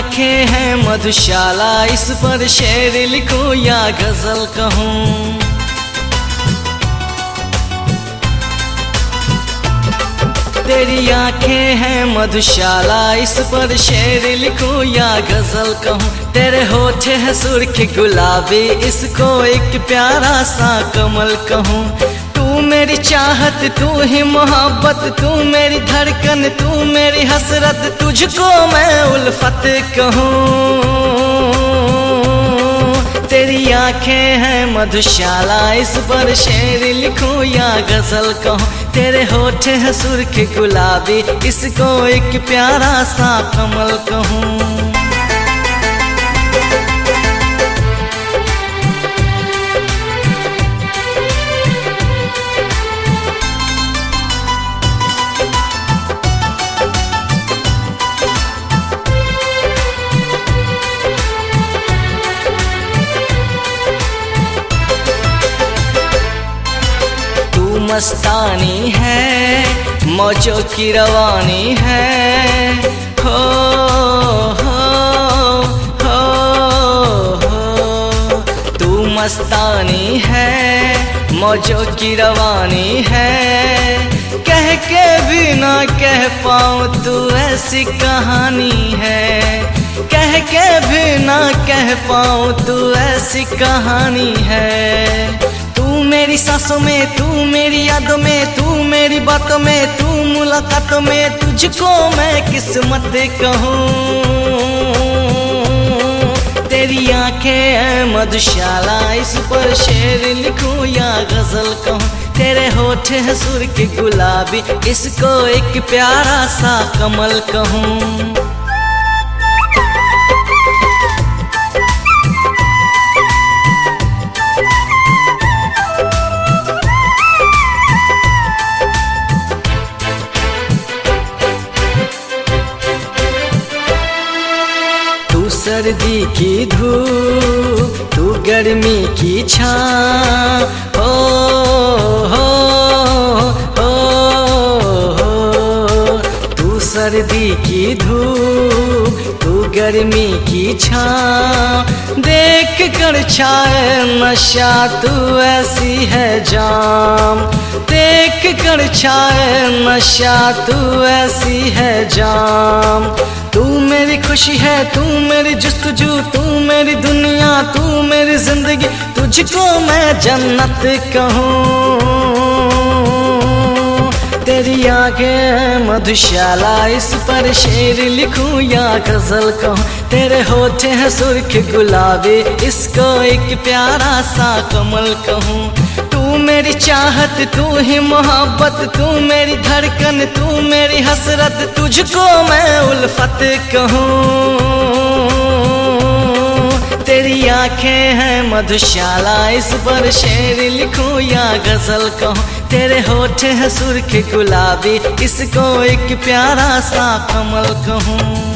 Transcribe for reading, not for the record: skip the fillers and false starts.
आंखें हैं मधुशाला, इस पर शेर लिखूं या गजल कहूं। तेरी आंखें हैं मधुशाला, इस पर शेर लिखूं या गजल कहूं। तेरे होठ है सुर्ख गुलाबी, इसको एक प्यारा सा कमल कहूं। तू मेरी चाहत, तू ही मोहब्बत, तू मेरी धड़कन, तू मेरी हसरत, तुझको मैं उल्फत कहूं। तेरी आंखें हैं मधुशाला, इस पर शेर लिखूं या गजल कहूं। तेरे होठ है सुर्ख गुलाबी, इसको एक प्यारा सा कमल कहूं। मस्तानी है, मौजों की रवानी है, हो हो हो। तू मस्तानी है, मौजों की रवानी है, कह के भी ना कह पाऊँ तू ऐसी कहानी है। कह के भी ना कह पाऊँ तू ऐसी कहानी है। तू मेरी सांसों में, तू मेरी यादों में, तू मेरी बातों में, तू मुलाकातों में, तुझको मैं किस्मत कहूँ। तेरी आंखें हैं मधुशाला, इस पर शेर लिखूं या गजल कहूँ। तेरे होठ है सुर्ख गुलाबी, इसको एक प्यारा सा कमल कहूँ। सर्दी की धूप, तू गर्मी की छाँ, हो हो हो हो। तू सर्दी की धूप, तू गर्मी की छाँ, देख कर छाए नशा तू ऐसी है जाम। देख कर छाए नशा तू ऐसी है जाम। तू मेरी खुशी है, तू मेरी जुस्तजू, तू मेरी दुनिया, तू मेरी जिंदगी, तुझको मैं जन्नत कहूँ। तेरी आंखें मधुशाला, इस पर शेर लिखूं या गजल कहूँ। तेरे होठ हैं सुर्ख गुलाबी, इसको एक प्यारा सा कमल कहूँ। तू मेरी चाहत, तू ही मोहब्बत, तू मेरी धड़कन, तू मेरी हसरत, तुझको मैं उल्फत कहूँ। तेरी आंखें हैं मधुशाला, इस पर शेर लिखूं या गजल कहूँ। तेरे होठ है सुर्ख गुलाबी, इसको एक प्यारा सा कमल कहूँ।